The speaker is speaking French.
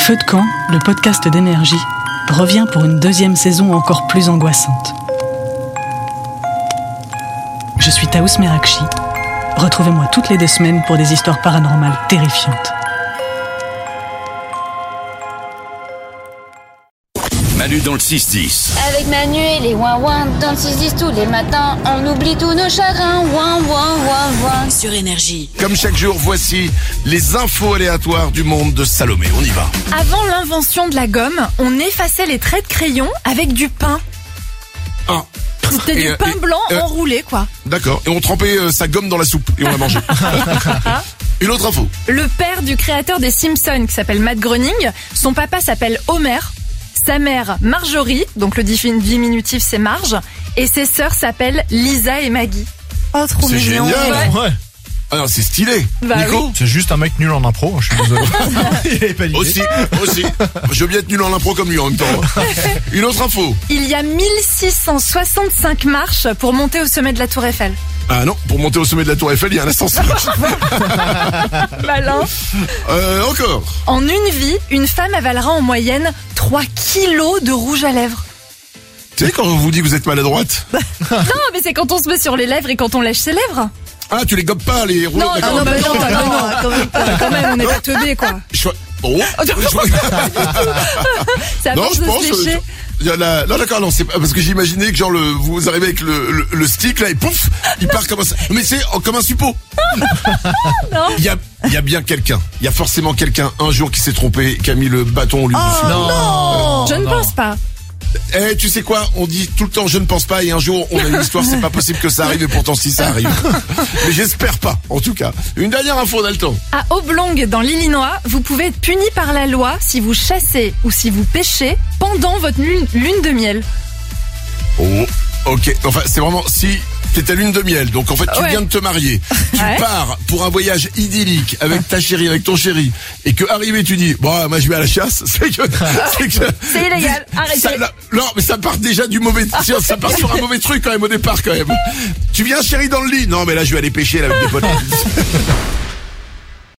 Feu de camp, le podcast d'énergie, revient pour une deuxième saison encore plus angoissante. Je suis Taous Merakchi. Retrouvez-moi toutes les 2 semaines pour des histoires paranormales terrifiantes. Manu dans le 6-10. Avec Manu et les ouin-ouin dans le 6-10 tous les matins, on oublie tous nos chagrins, ouin-ouin-ouin-ouin. Sur Énergie. Comme chaque jour, voici les infos aléatoires du monde de Salomé. On y va. Avant l'invention de la gomme, on effaçait les traits de crayon avec du pain. Ah, C'était du pain blanc enroulé, quoi. d'accord. Et on trempait sa gomme dans la soupe et on la mangeait. Une autre info. Le père du créateur des Simpsons, qui s'appelle Matt Groening, son papa s'appelle Homer, sa mère Marjorie, donc le diminutif c'est Marge, et ses sœurs s'appellent Lisa et Maggie. Oh, trop C'est mignon. génial. Ouais. Ouais. Ah non, c'est stylé. Bah Nico oui. C'est juste un mec nul en impro, je suis désolé. Il avait pas d'idée. Aussi. Je veux bien être nul en impro comme lui en même temps. Une autre info. Il y a 1665 marches pour monter au sommet de la Tour Eiffel. Ah non, pour monter au sommet de la Tour Eiffel, il y a un ascenseur. Malin. Encore. En une vie, une femme avalera en moyenne 3 kilos de rouge à lèvres. Tu sais quand on vous dit que vous êtes maladroite? Non, mais c'est quand on se met sur les lèvres et quand on lèche ses lèvres. Ah, tu les gobes pas, les rouleaux, Non, d'accord. quand même, on n'est pas teubés, quoi. Bon. C'est à Non, force je de pense. se lécher. Non, d'accord, non, c'est pas parce que j'imaginais que genre vous arrivez avec le stick là et pouf, il part comme ça. Mais c'est comme un suppôt. Non. Il y a bien quelqu'un. Il y a forcément quelqu'un un jour qui s'est trompé, qui a mis le bâton au lieu du suppôt. Je ne pense pas. Eh, tu sais quoi? On dit tout le temps je ne pense pas et un jour on a une histoire, c'est pas possible que ça arrive et pourtant si ça arrive. Mais j'espère pas, en tout cas. Une dernière info, on a le temps. À Oblong, dans l'Illinois, vous pouvez être puni par la loi si vous chassez ou si vous pêchez pendant votre lune de miel. Oh, ok. Enfin, c'est vraiment si t'es à lune de miel, donc en fait tu Ouais. viens de te marier, tu Ouais. pars pour un voyage idyllique avec ta chérie, avec ton chéri, et que arrivé tu dis bon moi je vais à la chasse, c'est illégal, arrêtez. Non mais ça part déjà du mauvais, ça part sur un mauvais truc quand même au départ quand même. Tu viens chérie dans le lit, non mais là je vais aller pêcher là, avec des potes.